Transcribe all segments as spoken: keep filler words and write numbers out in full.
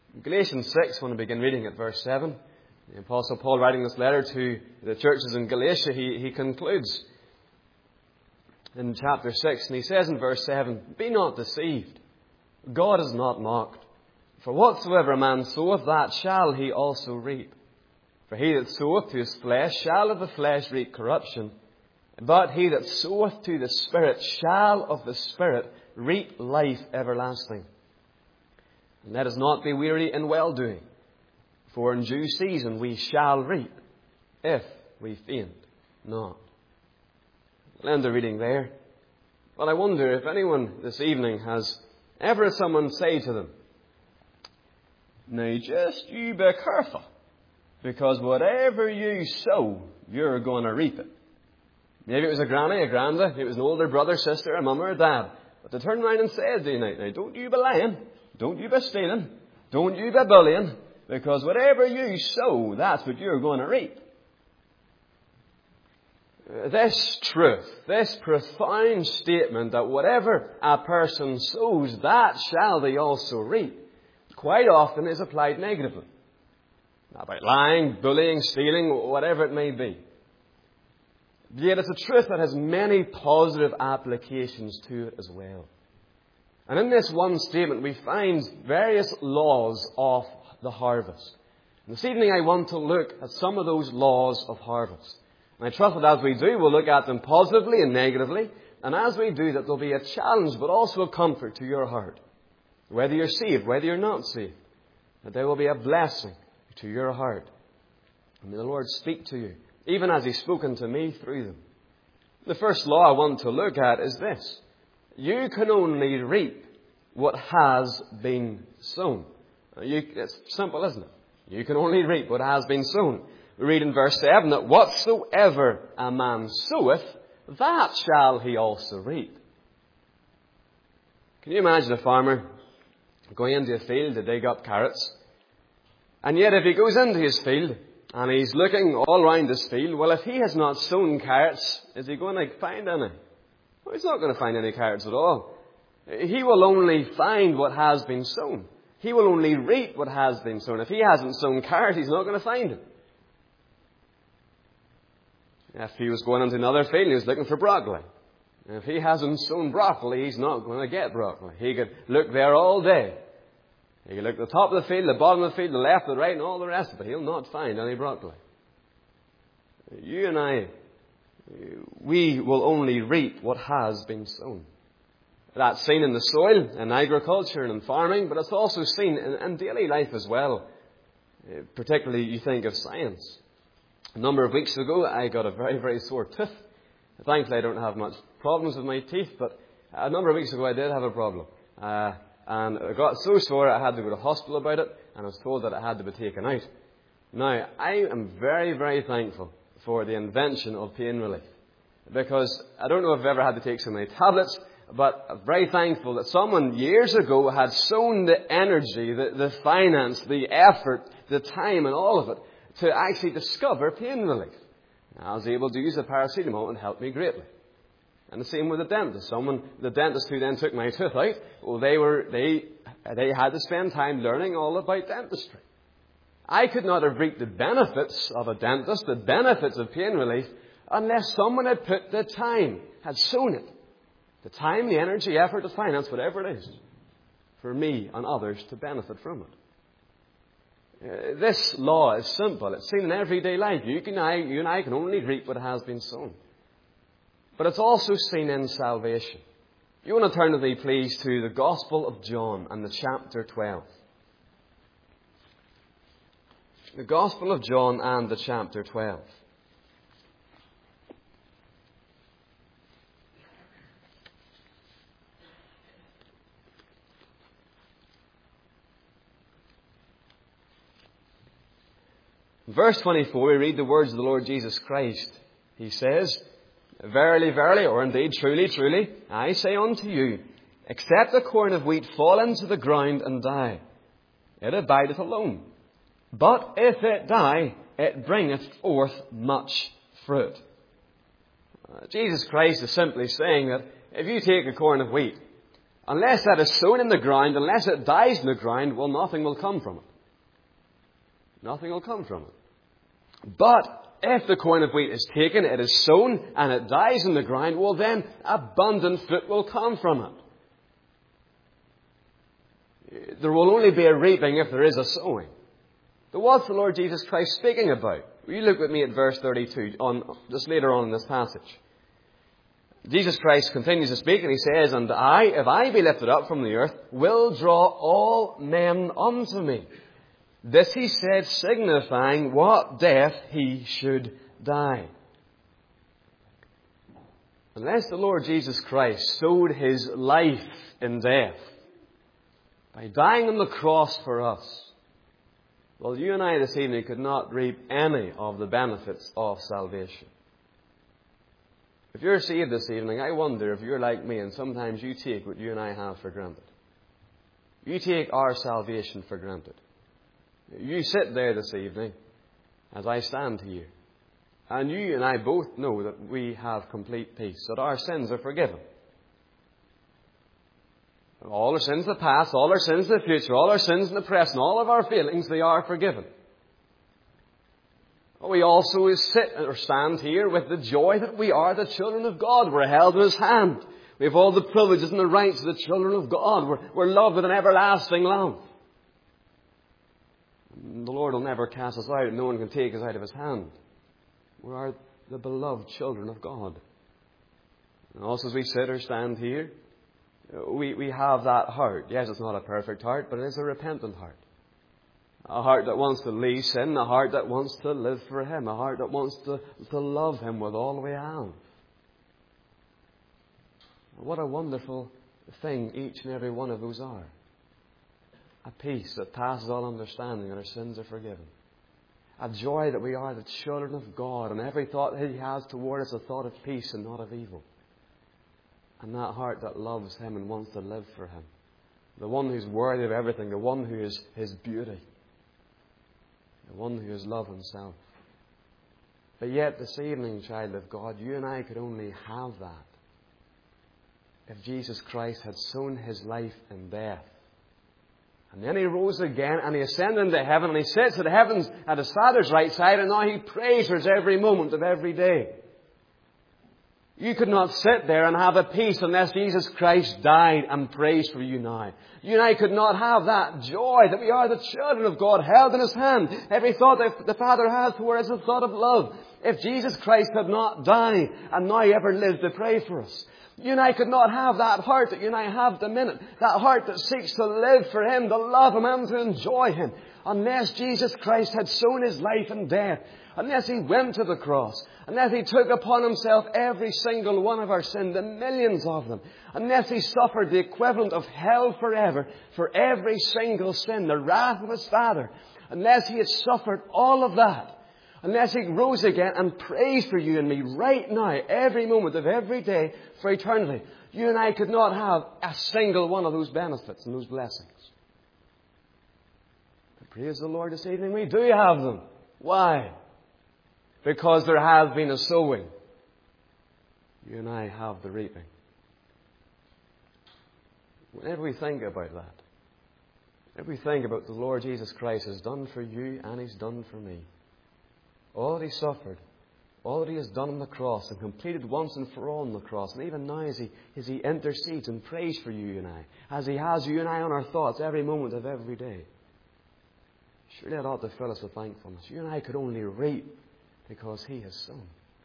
In Galatians six, I want to begin reading at verse seven. The Apostle Paul, writing this letter to the churches in Galatia, he, he concludes in chapter six, and he says in verse seven, "Be not deceived. God is not mocked. For whatsoever a man soweth, that shall he also reap. For he that soweth to his flesh shall of the flesh reap corruption. But he that soweth to the Spirit shall of the Spirit reap life everlasting. And let us not be weary in well-doing, for in due season we shall reap, if we faint not." I'll end the reading there. But I wonder if anyone this evening has ever had someone say to them, "Now just you be careful, because whatever you sow, you're going to reap it." Maybe it was a granny, a granda, it was an older brother, sister, a mum or a dad. But they turned around and said to you, now, now don't you be lying, don't you be stealing, don't you be bullying, because whatever you sow, that's what you're going to reap. This truth, this profound statement that whatever a person sows, that shall they also reap, quite often is applied negatively. About lying, bullying, stealing, whatever it may be. Yet it's a truth that has many positive applications to it as well. And in this one statement we find various laws of the harvest. And this evening I want to look at some of those laws of harvest. And I trust that as we do, we'll look at them positively and negatively. And as we do that, there'll be a challenge but also a comfort to your heart. Whether you're saved, whether you're not saved. That there will be a blessing to your heart. And may the Lord speak to you, even as He's spoken to me through them. The first law I want to look at is this. You can only reap what has been sown. You, it's simple, isn't it? You can only reap what has been sown. We read in verse seven that whatsoever a man soweth, that shall he also reap. Can you imagine a farmer going into a field to dig up carrots? And yet if he goes into his field and he's looking all around his field, well, if he has not sown carrots, is he going to find any? Well, he's not going to find any carrots at all. He will only find what has been sown. He will only reap what has been sown. If he hasn't sown carrots, he's not going to find it. If he was going into another field, he was looking for broccoli. If he hasn't sown broccoli, he's not going to get broccoli. He could look there all day. He could look at the top of the field, the bottom of the field, the left, the right, and all the rest of it. He'll not find any broccoli. You and I, we will only reap what has been sown. That's seen in the soil, in agriculture and in farming, but it's also seen in, in daily life as well. Uh, particularly, you think of science. A number of weeks ago, I got a very, very sore tooth. Thankfully, I don't have much problems with my teeth, but a number of weeks ago, I did have a problem. Uh, and it got so sore, I had to go to hospital about it, and I was told that it had to be taken out. Now, I am very, very thankful for the invention of pain relief. Because I don't know if I've ever had to take so many tablets, but I'm very thankful that someone years ago had sown the energy, the, the finance, the effort, the time and all of it to actually discover pain relief. I was able to use the paracetamol and it helped me greatly. And the same with the dentist. Someone, the dentist who then took my tooth out, well, they were, they, they had to spend time learning all about dentistry. I could not have reaped the benefits of a dentist, the benefits of pain relief, unless someone had put the time, had sown it. The time, the energy, effort, the finance, whatever it is, for me and others to benefit from it. Uh, this law is simple. It's seen in everyday life. You, can, I, you and I can only reap what has been sown. But it's also seen in salvation. You want to turn with me, please, to the Gospel of John and the chapter twelve. The Gospel of John and the chapter twelve. In verse twenty-four, we read the words of the Lord Jesus Christ. He says, "Verily, verily, or indeed truly, truly, I say unto you, except a corn of wheat fall into the ground and die, it abideth alone. But if it die, it bringeth forth much fruit." Uh, Jesus Christ is simply saying that if you take a corn of wheat Unless that is sown in the ground, unless it dies in the ground, well, nothing will come from it. Nothing will come from it. But if the corn of wheat is taken, it is sown, and it dies in the ground, well then, abundant fruit will come from it. There will only be a reaping if there is a sowing. But what's the Lord Jesus Christ speaking about? Will you look with me at verse thirty-two, on, just later on in this passage. Jesus Christ continues to speak, and he says, "And I, if I be lifted up from the earth, will draw all men unto me." This he said, signifying what death he should die. Unless the Lord Jesus Christ sowed his life in death by dying on the cross for us, well, you and I this evening could not reap any of the benefits of salvation. If you're saved this evening, I wonder if you're like me and sometimes you take what you and I have for granted. You take our salvation for granted. You sit there this evening as I stand here, and you and I both know that we have complete peace, that our sins are forgiven. All our sins in the past, all our sins in the future, all our sins in the present, all of our failings, they are forgiven. We also sit or stand here with the joy that we are the children of God. We're held in His hand. We have all the privileges and the rights of the children of God. We're, we're loved with an everlasting love. The Lord will never cast us out, and no one can take us out of His hand. We are the beloved children of God. And also as we sit or stand here, we, we have that heart. Yes, it's not a perfect heart, but it is a repentant heart. A heart that wants to leave sin, a heart that wants to live for Him, a heart that wants to, to love Him with all we have. What a wonderful thing each and every one of those are. A peace that passes all understanding, and our sins are forgiven. A joy that we are the children of God, and every thought He has toward us a thought of peace and not of evil. And that heart that loves Him and wants to live for Him. The one who's worthy of everything, the one who is His beauty. The one who is love Himself. But yet this evening, child of God, you and I could only have that if Jesus Christ had sown His life in death. And then He rose again, and He ascended into heaven, and He sits at the heavens at His Father's right side, and now He prays for us every moment of every day. You could not sit there and have a peace unless Jesus Christ died and prays for you now. You and I could not have that joy that we are the children of God, held in His hand. Every thought that the Father has toward us is a thought of love. If Jesus Christ had not died and now ever lived to pray for us, you and I could not have that heart that you and I have at the minute. That heart that seeks to live for Him, to love Him and to enjoy Him. Unless Jesus Christ had sown His life in death. Unless He went to the cross. Unless He took upon Himself every single one of our sins, the millions of them. Unless He suffered the equivalent of hell forever for every single sin, the wrath of His Father. Unless He had suffered all of that. Unless He rose again and prays for you and me right now, every moment of every day for eternity, you and I could not have a single one of those benefits and those blessings. But praise the Lord this evening, we do have them. Why? Because there has been a sowing. You and I have the reaping. Whenever we think about that, if we think about what the Lord Jesus Christ has done for you and He's done for me, all that He suffered, all that He has done on the cross and completed once and for all on the cross, and even now as He, as he intercedes and prays for you and I, as He has you and I on our thoughts every moment of every day, surely that ought to fill us with thankfulness. You and I could only reap because He has sown.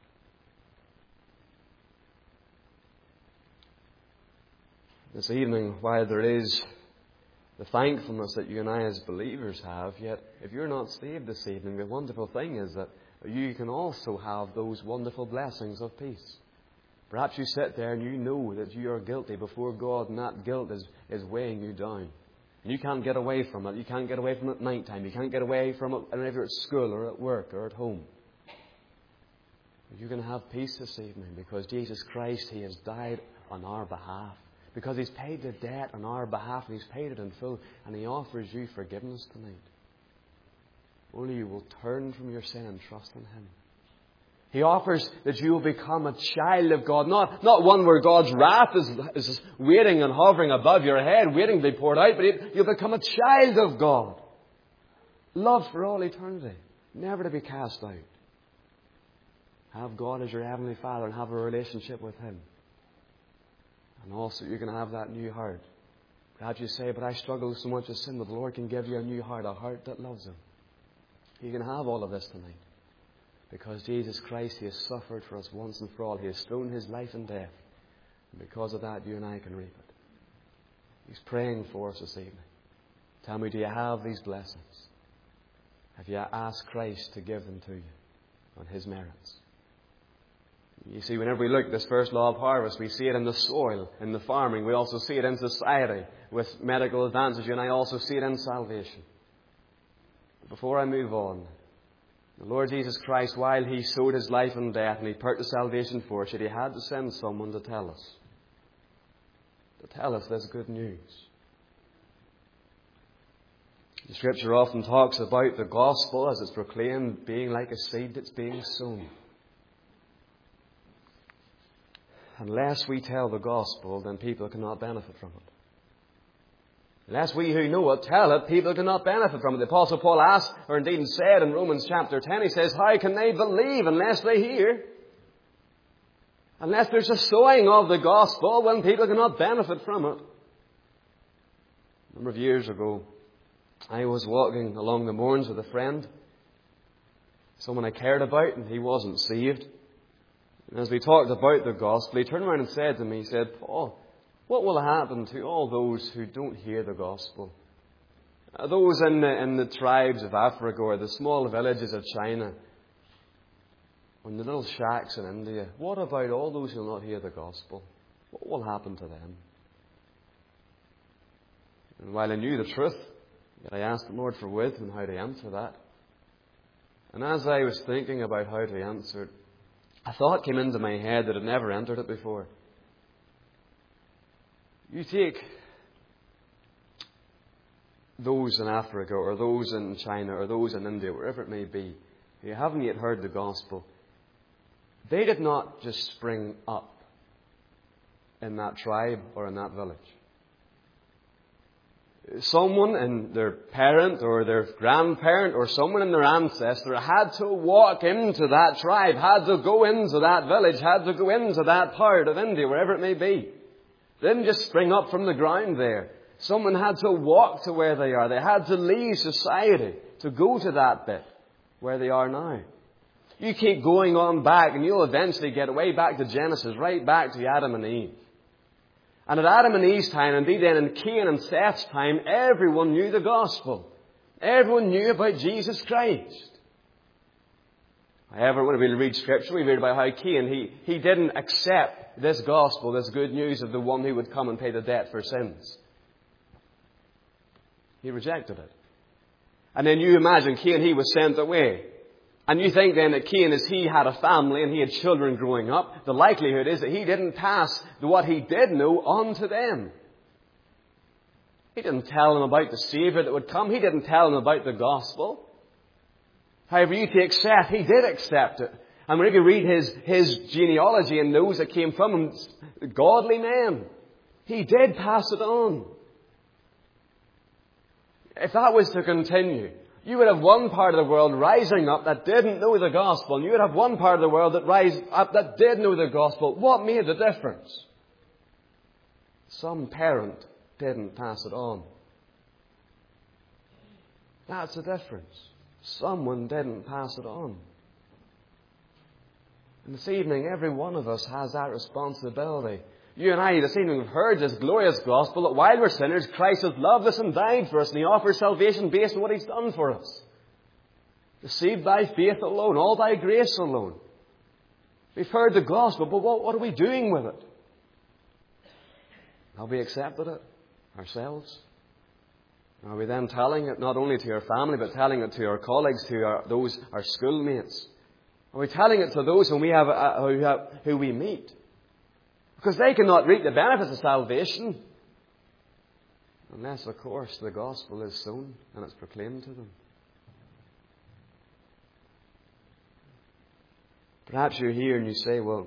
This evening, while there is the thankfulness that you and I as believers have, yet if you're not saved this evening, the wonderful thing is that you can also have those wonderful blessings of peace. Perhaps you sit there and you know that you are guilty before God, and that guilt is, is weighing you down. And you can't get away from it. You can't get away from it at night time. You can't get away from it whenever you're at school or at work or at home. You can have peace this evening because Jesus Christ, He has died on our behalf. Because He's paid the debt on our behalf, and He's paid it in full, and He offers you forgiveness tonight. Only you will turn from your sin and trust in Him. He offers that you will become a child of God. Not, not one where God's wrath is, is waiting and hovering above your head, waiting to be poured out, but it, you'll become a child of God. Love for all eternity. Never to be cast out. Have God as your Heavenly Father and have a relationship with Him. And also you're going to have that new heart. Perhaps you say, but I struggle so much with sin, but the Lord can give you a new heart, a heart that loves Him. You can have all of this tonight. Because Jesus Christ, He has suffered for us once and for all. He has thrown His life in death. And because of that, you and I can reap it. He's praying for us this evening. Tell me, do you have these blessings? Have you asked Christ to give them to you on His merits? You see, whenever we look at this first law of harvest, we see it in the soil, in the farming. We also see it in society with medical advances. You and I also see it in salvation. But before I move on, the Lord Jesus Christ, while He sowed His life in death and He purchased salvation for us, He had to send someone to tell us. To tell us this good news. The Scripture often talks about the gospel as it's proclaimed being like a seed that's being sown. Unless we tell the gospel, then people cannot benefit from it. Unless we who know it tell it, people cannot benefit from it. The Apostle Paul asked, or indeed said in Romans chapter ten, he says, how can they believe unless they hear? Unless there's a sowing of the gospel, when people cannot benefit from it. A number of years ago, I was walking along the Mourns with a friend, someone I cared about, and he wasn't saved. And as we talked about the gospel, he turned around and said to me, he said, Paul, what will happen to all those who don't hear the gospel? Uh, those in the, in the tribes of Africa or the small villages of China or in the little shacks in India. What about all those who will not hear the gospel? What will happen to them? And while I knew the truth, yet I asked the Lord for wisdom how to answer that. And as I was thinking about how to answer it, a thought came into my head that had never entered it before. You take those in Africa or those in China or those in India, wherever it may be, who haven't yet heard the gospel. They did not just spring up in that tribe or in that village. Someone and their parent or their grandparent or someone in their ancestor had to walk into that tribe, had to go into that village, had to go into that part of India, wherever it may be. They didn't just spring up from the ground there. Someone had to walk to where they are. They had to leave society to go to that bit where they are now. You keep going on back and you'll eventually get way back to Genesis, right back to Adam and Eve. And at Adam and Eve's time, indeed then in Cain and Seth's time, everyone knew the gospel. Everyone knew about Jesus Christ. However, when we read Scripture, we read about how Cain, he, he didn't accept this gospel, this good news of the one who would come and pay the debt for sins. He rejected it. And then you imagine Cain, he was sent away. And you think then that Cain, as he had a family and he had children growing up, the likelihood is that he didn't pass what he did know on to them. He didn't tell them about the Saviour that would come. He didn't tell them about the gospel. However, you take Seth, he did accept it. And when you read his, his genealogy and those that came from him, godly men, he did pass it on. If that was to continue, you would have one part of the world rising up that didn't know the gospel, and you would have one part of the world that rise up that did know the gospel. What made the difference? Some parent didn't pass it on. That's the difference. Someone didn't pass it on. And this evening, every one of us has that responsibility. You and I this evening have heard this glorious gospel that while we're sinners, Christ has loved us and died for us, and He offers salvation based on what He's done for us. Received by faith alone, all by grace alone. We've heard the gospel, but what, what are we doing with it? Have we accepted it ourselves? Are we then telling it not only to our family, but telling it to our colleagues, to our, those our schoolmates? Are we telling it to those whom we have, uh, who, have, who we meet? Because they cannot reap the benefits of salvation unless, of course, the gospel is sown and it's proclaimed to them. Perhaps you're here and you say, well,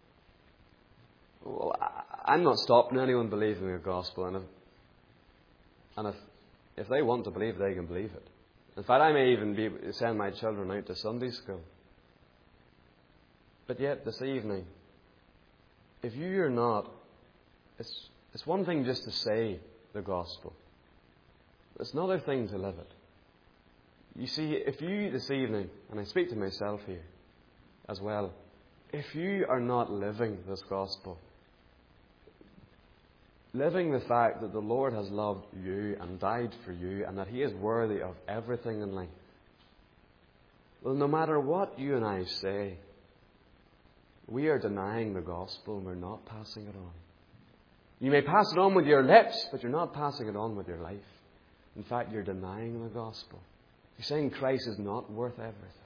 well I'm not stopping anyone believing the gospel. And if, and if, if they want to believe, they can believe it. In fact, I may even be send my children out to Sunday school. But yet, this evening, if you are not, it's, it's one thing just to say the gospel. It's another thing to live it. You see, if you this evening, and I speak to myself here as well, if you are not living this gospel, living the fact that the Lord has loved you and died for you and that He is worthy of everything in life, well, no matter what you and I say, we are denying the gospel and we're not passing it on. You may pass it on with your lips, but you're not passing it on with your life. In fact, you're denying the gospel. You're saying Christ is not worth everything.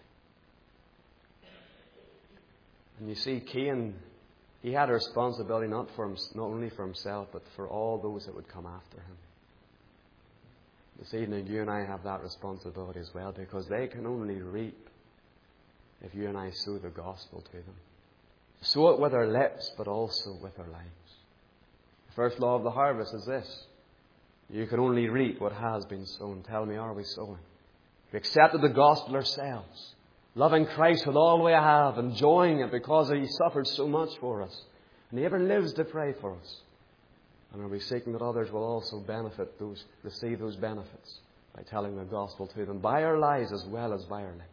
And you see, Cain, he had a responsibility not for him, not only for himself, but for all those that would come after him. This evening, you and I have that responsibility as well, because they can only reap if you and I sow the gospel to them. Sow it with our lips, but also with our lives. The first law of the harvest is this: you can only reap what has been sown. Tell me, are we sowing? We accepted the gospel ourselves, loving Christ with all we have, enjoying it because He suffered so much for us, and He ever lives to pray for us. And are we seeking that others will also benefit, those receive those benefits by telling the gospel to them by our lives as well as by our lips?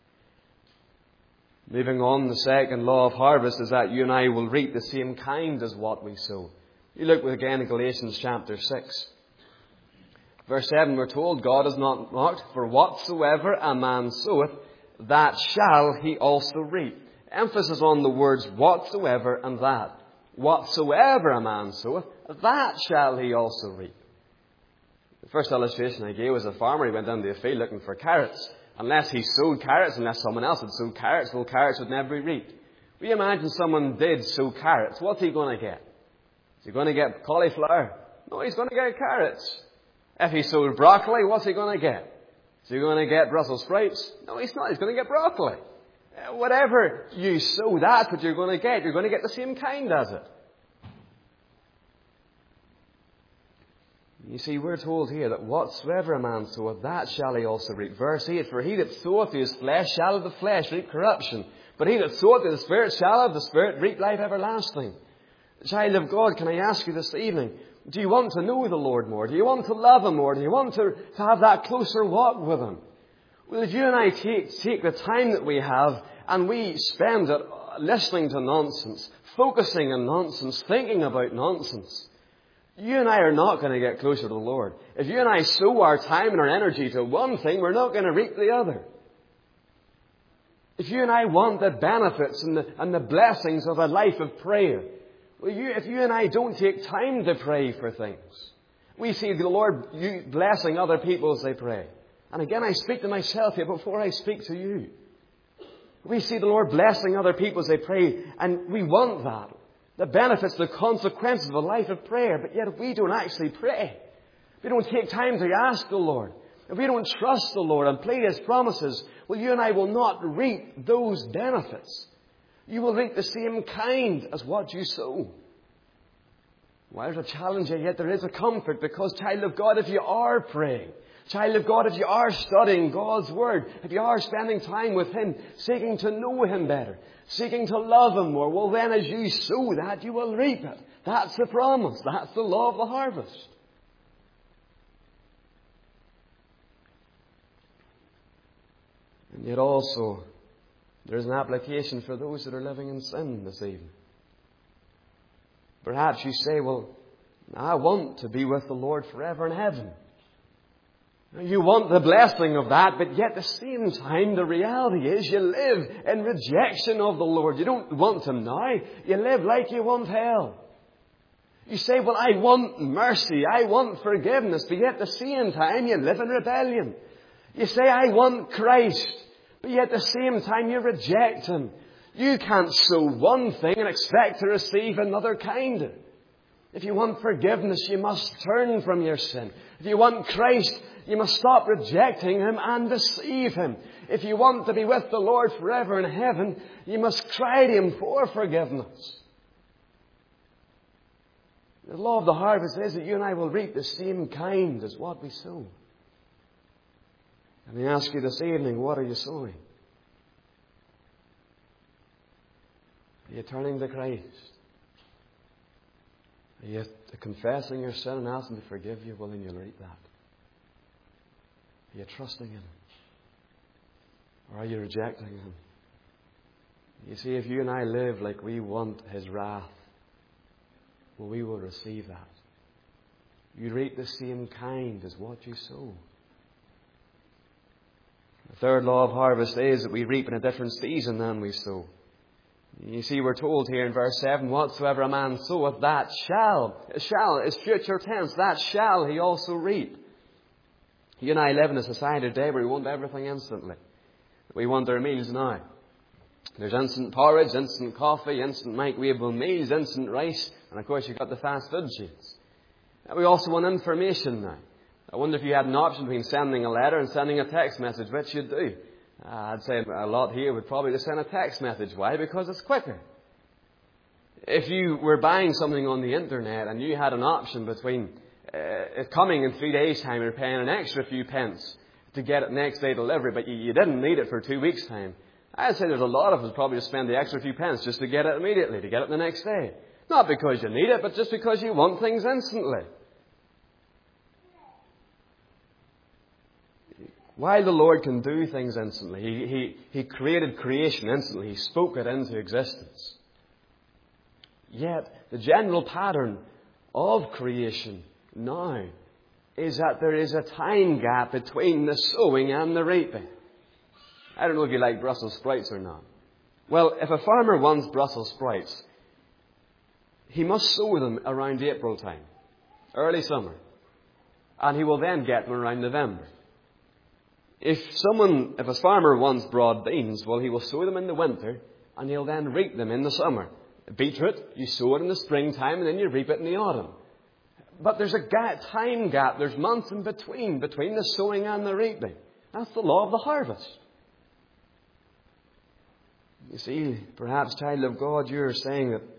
Moving on, the second law of harvest is that you and I will reap the same kind as what we sow. You look with again in Galatians chapter six. Verse seven, we're told, God is not mocked, for whatsoever a man soweth, that shall he also reap. Emphasis on the words whatsoever and that. Whatsoever a man soweth, that shall he also reap. The first illustration I gave was a farmer. He went down to a field looking for carrots. Unless he sowed carrots, unless someone else had sowed carrots, well, carrots would never be reaped. We imagine someone did sow carrots. What's he going to get? Is he going to get cauliflower? No, he's going to get carrots. If he sowed broccoli, what's he going to get? Is he going to get Brussels sprouts? No, he's not. He's going to get broccoli. Uh, whatever you sow, that's what you're going to get. You're going to get the same kind as it. You see, we're told here that whatsoever a man soweth, that shall he also reap. Verse eight, for he that soweth to his flesh shall of the flesh reap corruption. But he that soweth to the Spirit shall of the Spirit reap life everlasting. Child of God, can I ask you this evening, do you want to know the Lord more? Do you want to love Him more? Do you want to, to have that closer walk with Him? Well, if you and I take, take the time that we have and we spend it listening to nonsense, focusing on nonsense, thinking about nonsense, you and I are not going to get closer to the Lord. If you and I sow our time and our energy to one thing, we're not going to reap the other. If you and I want the benefits and the, and the blessings of a life of prayer, well, you, if you and I don't take time to pray for things, we see the Lord you, blessing other people as they pray. And again, I speak to myself here before I speak to you. We see the Lord blessing other people as they pray, and we want that. The benefits, the consequences of a life of prayer. But yet if we don't actually pray, if we don't take time to ask the Lord, if we don't trust the Lord and plead His promises, well, you and I will not reap those benefits. You will reap the same kind as what you sow. Well, there's a challenge here, yet there is a comfort, because, child of God, if you are praying, child of God, if you are studying God's Word, if you are spending time with Him, seeking to know Him better, seeking to love Him more, well then as you sow that, you will reap it. That's the promise. That's the law of the harvest. And yet also, there's an application for those that are living in sin this evening. Perhaps you say, well, I want to be with the Lord forever in heaven. You want the blessing of that, but yet at the same time, the reality is you live in rejection of the Lord. You don't want Him now. You live like you want hell. You say, well, I want mercy. I want forgiveness. But yet at the same time, you live in rebellion. You say, I want Christ. But yet at the same time, you reject Him. You can't sow one thing and expect to receive another kind. If you want forgiveness, you must turn from your sin. If you want Christ, You must stop rejecting Him and deceive Him. If you want to be with the Lord forever in heaven, you must cry to Him for forgiveness. The law of the harvest is that you and I will reap the same kind as what we sow. Let me ask you this evening, what are you sowing? Are you turning to Christ? Are you confessing your sin and asking to forgive you? Well, then you'll reap that. Are you trusting in Him? Or are you rejecting Him? You see, if you and I live like we want His wrath, well, we will receive that. You reap the same kind as what you sow. The third law of harvest is that we reap in a different season than we sow. You see, we're told here in verse seven, whatsoever a man soweth, that shall, shall is future tense, that shall he also reap. You and I live in a society today where we want everything instantly. We want our meals now. There's instant porridge, instant coffee, instant microwavable meals, instant rice, and of course you've got the fast food chains. We also want information now. I wonder if you had an option between sending a letter and sending a text message, which you'd do. Uh, I'd say a lot here would probably just send a text message. Why? Because it's quicker. If you were buying something on the internet and you had an option between uh, it coming in three days' time and paying an extra few pence to get it next day delivery, but you, you didn't need it for two weeks' time, I'd say there's a lot of us probably just spend the extra few pence just to get it immediately, to get it the next day. Not because you need it, but just because you want things instantly. While the Lord can do things instantly, He, he, he created creation instantly. He spoke it into existence. Yet, the general pattern of creation now is that there is a time gap between the sowing and the reaping. I don't know if you like Brussels sprouts or not. Well, if a farmer wants Brussels sprouts, he must sow them around April time, early summer. And he will then get them around November. If someone, if a farmer wants broad beans, well, he will sow them in the winter and he'll then reap them in the summer. Beetroot, you sow it in the springtime and then you reap it in the autumn. But there's a gap, time gap, there's months in between, between the sowing and the reaping. That's the law of the harvest. You see, perhaps, child of God, you're saying that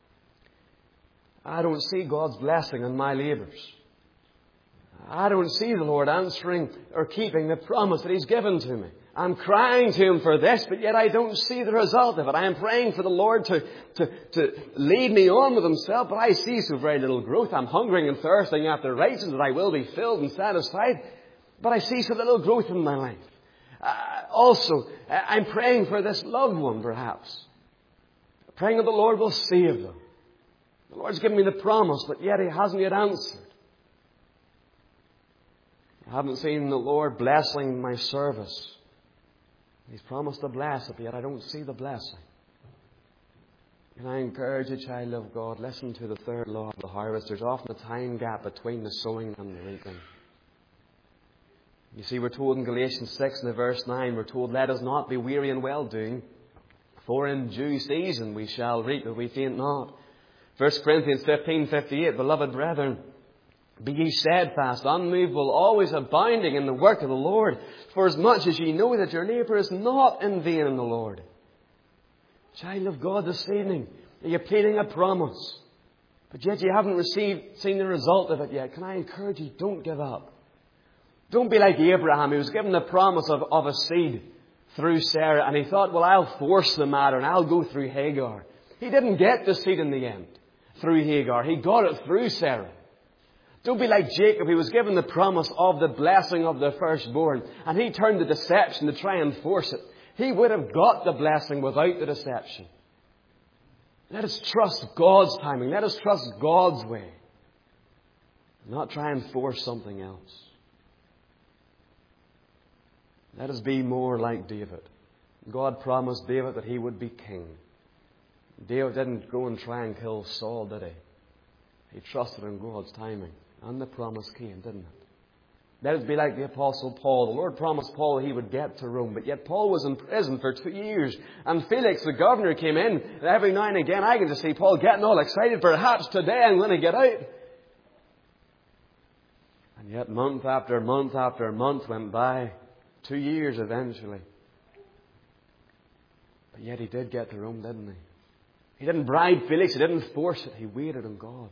I don't see God's blessing on my labours. I don't see the Lord answering or keeping the promise that He's given to me. I'm crying to Him for this, but yet I don't see the result of it. I am praying for the Lord to, to, to lead me on with Himself, but I see so very little growth. I'm hungering and thirsting after righteousness that I will be filled and satisfied, but I see so little growth in my life. Uh, also, I'm praying for this loved one, perhaps. Praying that the Lord will save them. The Lord's given me the promise, but yet He hasn't yet answered. I haven't seen the Lord blessing my service. He's promised to bless it, but yet I don't see the blessing. And I encourage you, child of God, listen to the third law of the harvest. There's often a time gap between the sowing and the reaping. You see, we're told in Galatians six and verse nine, we're told, let us not be weary in well-doing, for in due season we shall reap if we faint not. First Corinthians fifteen fifty-eight, beloved brethren, be ye steadfast, unmovable, always abounding in the work of the Lord, for as much as ye know that your labour is not in vain in the Lord. Child of God, this evening, are you pleading a promise, but yet you haven't received, seen the result of it yet? Can I encourage you, don't give up. Don't be like Abraham, who was given the promise of, of a seed through Sarah, and he thought, well, I'll force the matter and I'll go through Hagar. He didn't get the seed in the end through Hagar. He got it through Sarah. Don't be like Jacob, who was given the promise of the blessing of the firstborn, and he turned to deception to try and force it. He would have got the blessing without the deception. Let us trust God's timing. Let us trust God's way. Not try and force something else. Let us be more like David. God promised David that he would be king. David didn't go and try and kill Saul, did he? He trusted in God's timing. And the promise came, didn't it? Let us be like the Apostle Paul. The Lord promised Paul he would get to Rome, but yet Paul was in prison for two years. And Felix, the governor, came in, and every now and again I can just see Paul getting all excited. Perhaps today I'm going to get out. And yet month after month after month went by. Two years eventually. But yet he did get to Rome, didn't he? He didn't bribe Felix. He didn't force it. He waited on God.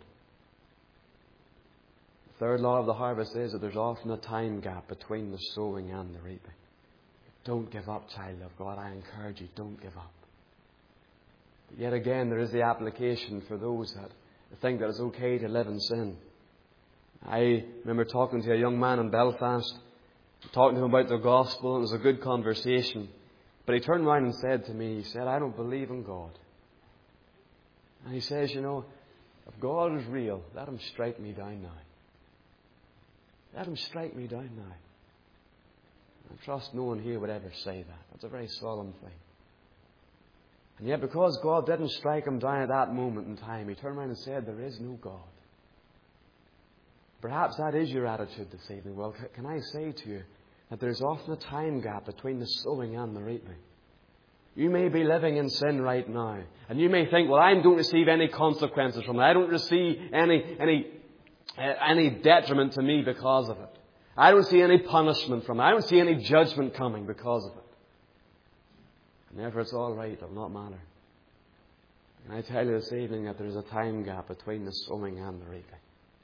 The third law of the harvest is that there's often a time gap between the sowing and the reaping. Don't give up, child of God. I encourage you, don't give up. But yet again, there is the application for those that think that it's okay to live in sin. I remember talking to a young man in Belfast, talking to him about the gospel, and it was a good conversation. But he turned around and said to me, he said, I don't believe in God. And he says, you know, if God is real, let him strike me down now. Let him strike me down now. I trust no one here would ever say that. That's a very solemn thing. And yet because God didn't strike him down at that moment in time, he turned around and said, there is no God. Perhaps that is your attitude this evening. Well, can I say to you that there's often a time gap between the sowing and the reaping. You may be living in sin right now. And you may think, well, I don't receive any consequences from it. I don't receive any, any, uh, any detriment to me because of it. I don't see any punishment from it. I don't see any judgment coming because of it. And therefore it's all right. It'll not matter. And I tell you this evening that there's a time gap between the sowing and the reaping.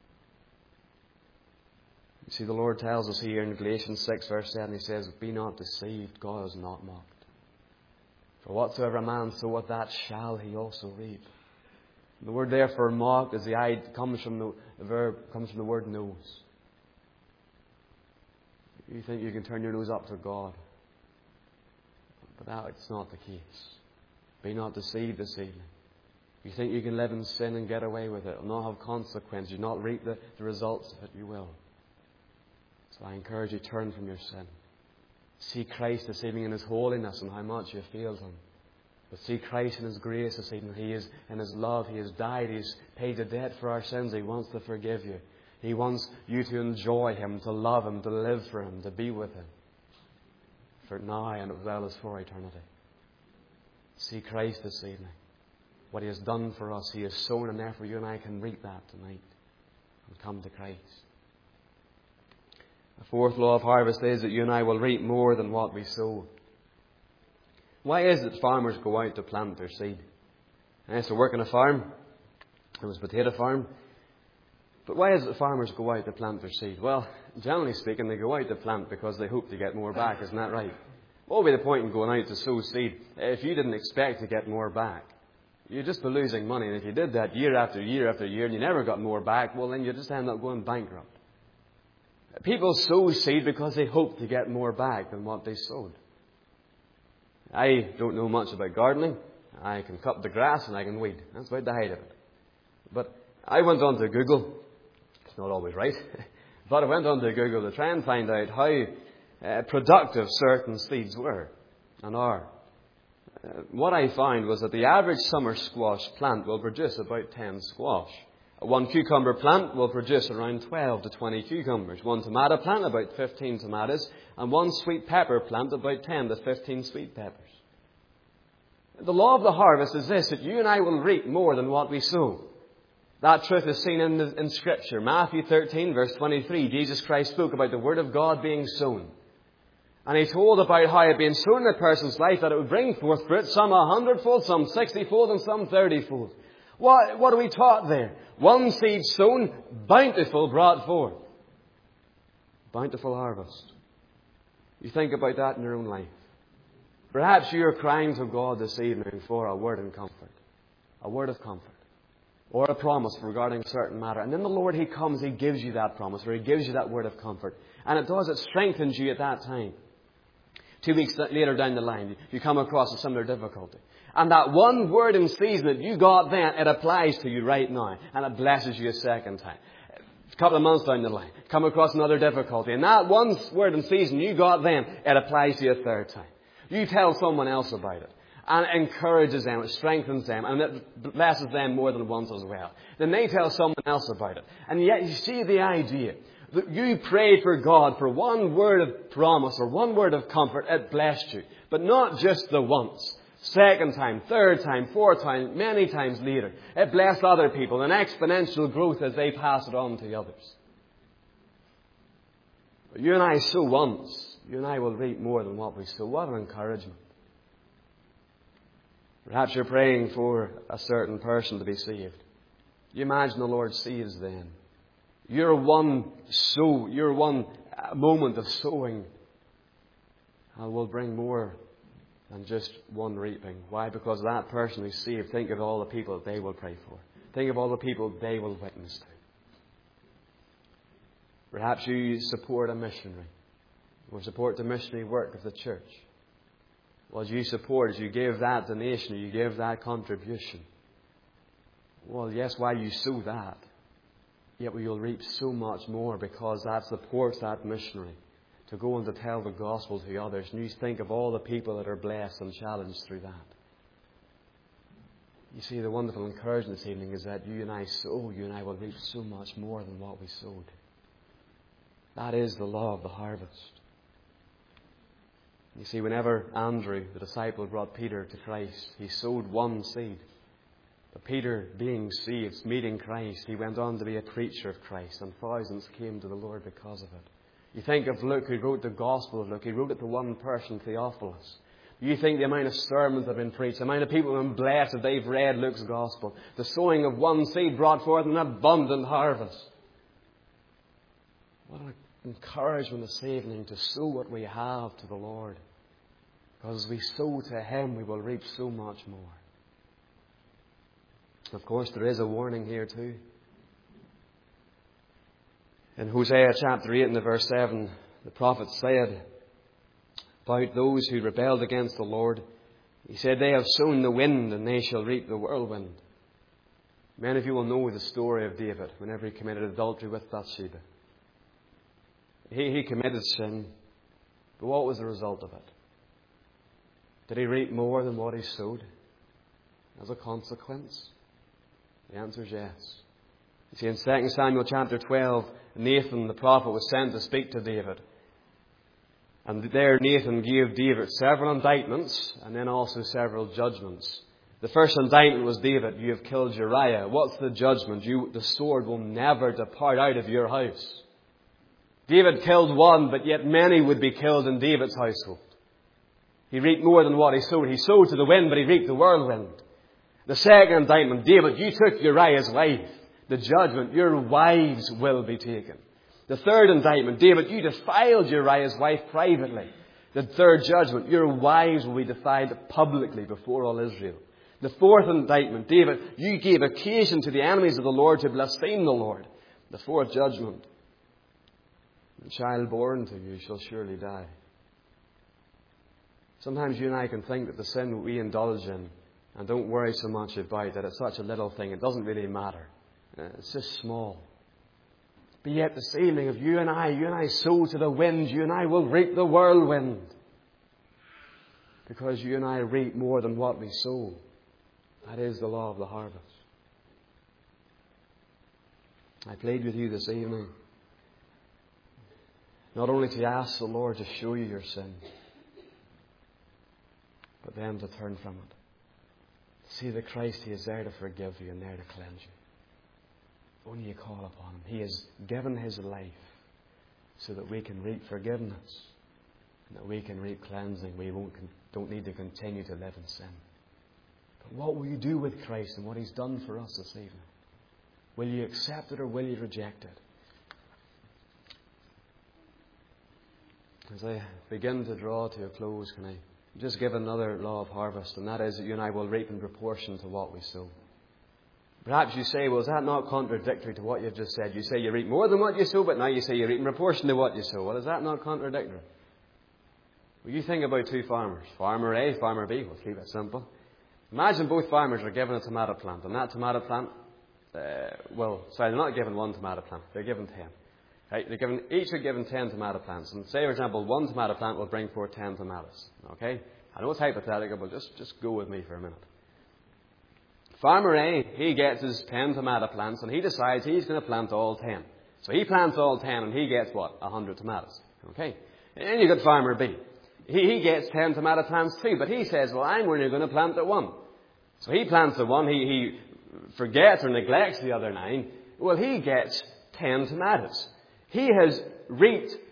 You see, the Lord tells us here in Galatians six verse seven, He says, be not deceived, God is not mocked. For whatsoever a man soweth, that shall he also reap. The word there for mocked is the eye comes from the, the verb comes from the word nose. You think you can turn your nose up to God. But that's not the case. Be not deceived this evening. You think you can live in sin and get away with it. It will not have consequences. You will not reap the, the results of it. You will. So I encourage you, turn from your sin. See Christ this evening in His holiness and how much you failed Him. But see Christ in His grace this evening. He is in His love. He has died. He has paid the debt for our sins. He wants to forgive you. He wants you to enjoy Him, to love Him, to live for Him, to be with Him. For now and as well as for eternity. See Christ this evening. What He has done for us, He has sown, and therefore you and I can reap that tonight. And come to Christ. The fourth law of harvest is that you and I will reap more than what we sow. Why is it that farmers go out to plant their seed? I used to work on a farm. It was a potato farm. But why is it that farmers go out to plant their seed? Well, generally speaking, they go out to plant because they hope to get more back. Isn't that right? What would be the point in going out to sow seed if you didn't expect to get more back? You'd just be losing money. And if you did that year after year after year and you never got more back, well, then you just end up going bankrupt. People sow seed because they hope to get more back than what they sowed. I don't know much about gardening. I can cut the grass and I can weed. That's about the height of it. But I went on to Google. It's not always right. But I went on to Google to try and find out how uh, productive certain seeds were and are. Uh, what I found was that the average summer squash plant will produce about ten squash. One cucumber plant will produce around twelve to twenty cucumbers. One tomato plant, about fifteen tomatoes. And one sweet pepper plant, about ten to fifteen sweet peppers. The law of the harvest is this, that you and I will reap more than what we sow. That truth is seen in, the, in Scripture. Matthew thirteen, verse twenty-three, Jesus Christ spoke about the Word of God being sown. And He told about how it being sown in a person's life, that it would bring forth fruit, some a hundredfold, some sixtyfold, and some thirtyfold. What, what are we taught there? One seed sown, bountiful brought forth. Bountiful harvest. You think about that in your own life. Perhaps you are crying to God this evening for a word of comfort. A word of comfort. Or a promise regarding a certain matter. And then the Lord, He comes, He gives you that promise, or He gives you that word of comfort. And it does, it strengthens you at that time. Two weeks later down the line, you come across a similar difficulty. And that one word in season that you got then, it applies to you right now. And it blesses you a second time. A couple of months down the line, come across another difficulty. And that one word in season you got then, it applies to you a third time. You tell someone else about it. And it encourages them, it strengthens them, and it blesses them more than once as well. Then they tell someone else about it. And yet you see the idea that you prayed for God for one word of promise or one word of comfort, it blessed you. But not just the once. Second time, third time, fourth time, many times later. It blessed other people, an exponential growth as they pass it on to others. But you and I sow once, you and I will reap more than what we sow. What an encouragement. Perhaps you're praying for a certain person to be saved. You imagine the Lord saves them. Your one sow, your one moment of sowing will bring more than just one reaping. Why? Because that person who's saved, think of all the people that they will pray for. Think of all the people they will witness to. Perhaps you support a missionary or support the missionary work of the church. Well, as you support, as you give that donation, you give that contribution. Well, yes, while you sow that, yet you'll reap so much more because that supports that missionary to go and to tell the gospel to others. And you think of all the people that are blessed and challenged through that. You see, the wonderful encouragement this evening is that you and I sow, you and I will reap so much more than what we sowed. That is the law of the harvest. You see, whenever Andrew, the disciple, brought Peter to Christ, he sowed one seed. But Peter, being saved, meeting Christ, he went on to be a preacher of Christ, and thousands came to the Lord because of it. You think of Luke, who wrote the Gospel of Luke. He wrote it to one person, Theophilus. You think the amount of sermons that have been preached, the amount of people who have been blessed if they've read Luke's Gospel. The sowing of one seed brought forth an abundant harvest. What an encouragement this evening to sow what we have to the Lord. Because as we sow to Him, we will reap so much more. Of course, there is a warning here too. In Hosea chapter eight and the verse seven, the prophet said about those who rebelled against the Lord, he said, "They have sown the wind and they shall reap the whirlwind." Many of you will know the story of David whenever he committed adultery with Bathsheba. He, he committed sin, but what was the result of it? Did he reap more than what he sowed as a consequence? The answer is yes. You see, in Second Samuel chapter twelve, Nathan the prophet was sent to speak to David. And there Nathan gave David several indictments and then also several judgments. The first indictment was, David, you have killed Uriah. What's the judgment? You, the sword will never depart out of your house. David killed one, but yet many would be killed in David's household. He reaped more than what he sowed. He sowed to the wind, but he reaped the whirlwind. The second indictment, David, you took Uriah's wife. The judgment, your wives will be taken. The third indictment, David, you defiled Uriah's wife privately. The third judgment, your wives will be defiled publicly before all Israel. The fourth indictment, David, you gave occasion to the enemies of the Lord to blaspheme the Lord. The fourth judgment, the child born to you shall surely die. Sometimes you and I can think that the sin that we indulge in and don't worry so much about, that it's such a little thing, it doesn't really matter. It's just small. But yet this evening, if you and I, you and I sow to the wind, you and I will reap the whirlwind. Because you and I reap more than what we sow. That is the law of the harvest. I plead with you this evening, not only to ask the Lord to show you your sin, but then to turn from it. See that Christ, He is there to forgive you and there to cleanse you. Only you call upon Him. He has given His life so that we can reap forgiveness and that we can reap cleansing. We won't, don't need to continue to live in sin. But what will you do with Christ and what He's done for us this evening? Will you accept it or will you reject it? As I begin to draw to a close, can I just give another law of harvest, and that is that you and I will reap in proportion to what we sow. Perhaps you say, well, is that not contradictory to what you've just said? You say you reap more than what you sow, but now you say you reap in proportion to what you sow. Well, is that not contradictory? Well, you think about two farmers, Farmer A, Farmer B. We'll keep it simple. Imagine both farmers are given a tomato plant, and that tomato plant, uh, well, sorry, they're not given one tomato plant, they're given ten. Right? They're given, each are given ten tomato plants. And say, for example, one tomato plant will bring forth ten tomatoes. Okay? I know it's hypothetical, but just, just go with me for a minute. Farmer A, he gets his ten tomato plants and he decides he's going to plant all ten. So he plants all ten and he gets what? A hundred tomatoes. Okay? And then you've got Farmer B. He, he gets ten tomato plants too, but he says, well, I'm only going to plant the one. So he plants the one, he, he forgets or neglects the other nine. Well, he gets ten tomatoes. He has reaped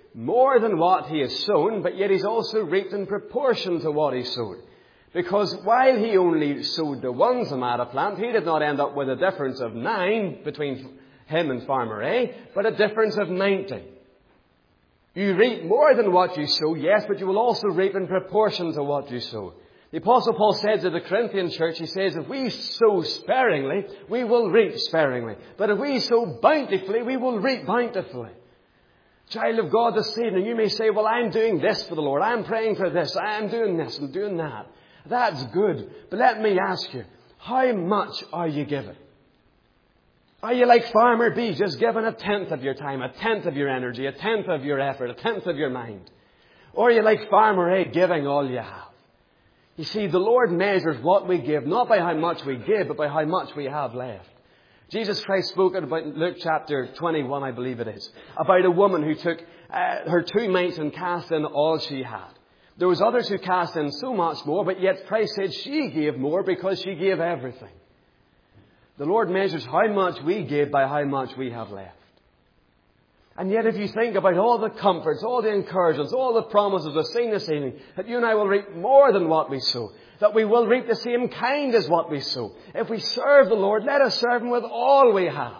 more than what he has sown, but yet he's also reaped in proportion to what he sowed. Because while he only sowed the one tomato plant, he did not end up with a difference of nine between him and Farmer A, but a difference of ninety. You reap more than what you sow, yes, but you will also reap in proportion to what you sow. The Apostle Paul said to the Corinthian church, he says, if we sow sparingly, we will reap sparingly. But if we sow bountifully, we will reap bountifully. Child of God, this evening, you may say, well, I'm doing this for the Lord. I'm praying for this. I'm doing this and doing that. That's good. But let me ask you, how much are you giving? Are you like Farmer B, just giving a tenth of your time, a tenth of your energy, a tenth of your effort, a tenth of your mind? Or are you like Farmer A, giving all you have? You see, the Lord measures what we give, not by how much we give, but by how much we have left. Jesus Christ spoke about in Luke chapter twenty-one, I believe it is, about a woman who took uh, her two mites and cast in all she had. There was others who cast in so much more, but yet Christ said she gave more because she gave everything. The Lord measures how much we give by how much we have left. And yet if you think about all the comforts, all the encouragements, all the promises we've seen this evening, that you and I will reap more than what we sow, that we will reap the same kind as what we sow. If we serve the Lord, let us serve Him with all we have.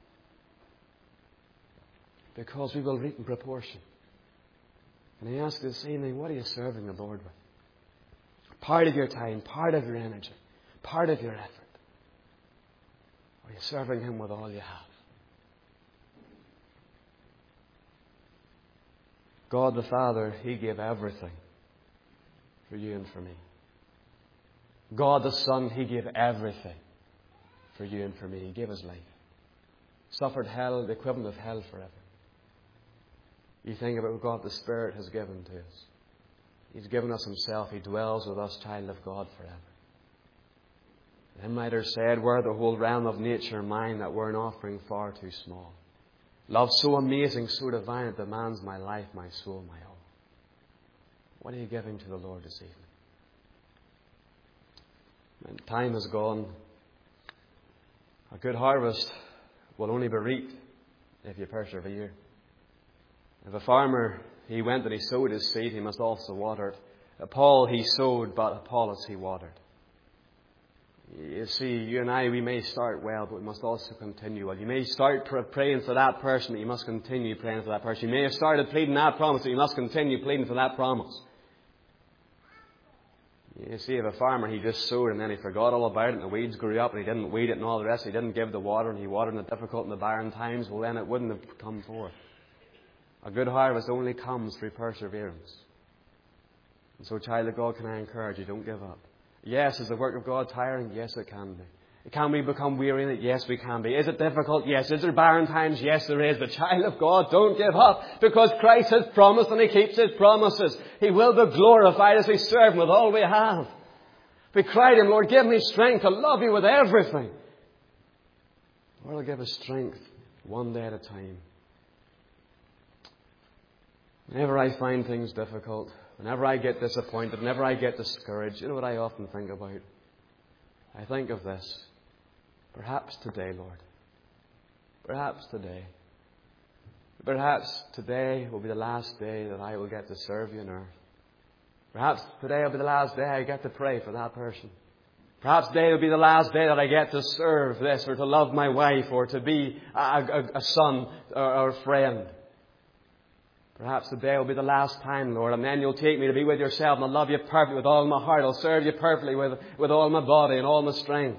Because we will reap in proportion. And I ask this evening, what are you serving the Lord with? Part of your time, part of your energy, part of your effort. Are you serving Him with all you have? God the Father, He gave everything for you and for me. God the Son, He gave everything for you and for me. He gave His life. Suffered hell, the equivalent of hell forever. You think about what God the Spirit has given to us. He's given us Himself. He dwells with us, child of God, forever. Then might have said, were the whole realm of nature mine, that were an offering far too small. Love so amazing, so divine, it demands my life, my soul, my all. What are you giving to the Lord this evening? When time has gone, a good harvest will only be reaped if you persevere. If a farmer, he went and he sowed his seed, he must also water it. Paul, he sowed, but Apollos, he watered. You see, you and I, we may start well, but we must also continue well. You may start praying for that person, but you must continue praying for that person. You may have started pleading that promise, but you must continue pleading for that promise. You see, if a farmer, he just sowed and then he forgot all about it and the weeds grew up and he didn't weed it and all the rest, he didn't give the water and he watered in the difficult and the barren times, well then it wouldn't have come forth. A good harvest only comes through perseverance. And so, child of God, can I encourage you, don't give up. Yes, is the work of God tiring? Yes, it can be. Can we become weary in it? Yes, we can be. Is it difficult? Yes. Is there barren times? Yes, there is. But child of God, don't give up, because Christ has promised and He keeps His promises. He will be glorified as we serve Him with all we have. We cry to Him, Lord, give me strength to love You with everything. Lord, will give us strength one day at a time. Whenever I find things difficult, whenever I get disappointed, whenever I get discouraged, you know what I often think about? I think of this. Perhaps today, Lord. Perhaps today. Perhaps today will be the last day that I will get to serve You on earth. Perhaps today will be the last day I get to pray for that person. Perhaps today will be the last day that I get to serve this, or to love my wife, or to be a, a, a son or, or a friend. Perhaps today will be the last time, Lord, and then You'll take me to be with Yourself, and I'll love You perfectly with all my heart. I'll serve You perfectly with, with all my body and all my strength.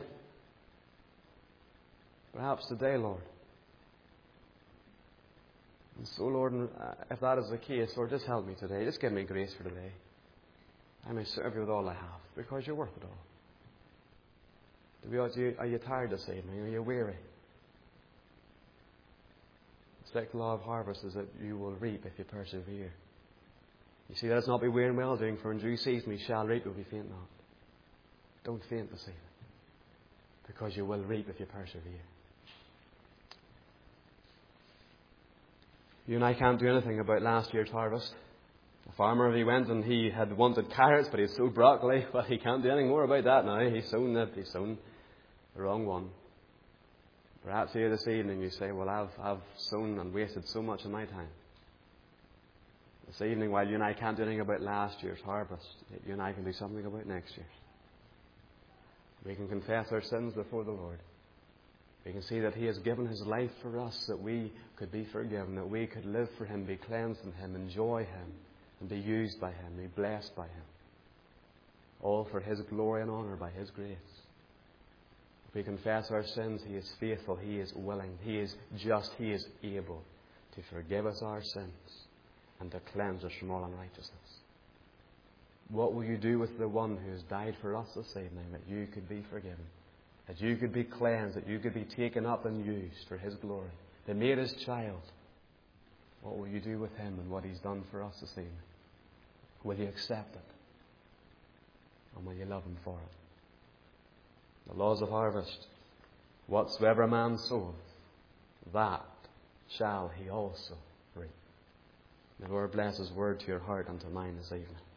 Perhaps today, Lord. And so, Lord, if that is the case, Lord, just help me today. Just give me grace for today. I may serve You with all I have, because You're worth it all. To be honest, are you tired this evening? Are you weary? The second law of harvest is that you will reap if you persevere. You see, let us not be weary in well doing, for in due season we shall reap if we faint not. Don't faint this evening, because you will reap if you persevere. You and I can't do anything about last year's harvest. The farmer, he went and he had wanted carrots, but he sowed broccoli. Well, he can't do anything more about that now. He's sown it. He's sown the wrong one. Perhaps here this evening you say, well, I've, I've sown and wasted so much of my time. This evening, while you and I can't do anything about last year's harvest, you and I can do something about next year's. We can confess our sins before the Lord. We can see that He has given His life for us, that we could be forgiven, that we could live for Him, be cleansed from Him, enjoy Him, and be used by Him, be blessed by Him. All for His glory and honour by His grace. If we confess our sins, He is faithful, He is willing, He is just, He is able to forgive us our sins and to cleanse us from all unrighteousness. What will you do with the one who has died for us this evening, that you could be forgiven, that you could be cleansed, that you could be taken up and used for His glory, that made His child? What will you do with Him and what He's done for us this evening? Will you accept it? And will you love Him for it? The laws of harvest. Whatsoever a man soweth, that shall he also reap. The Lord bless His word to your heart and to mine this evening.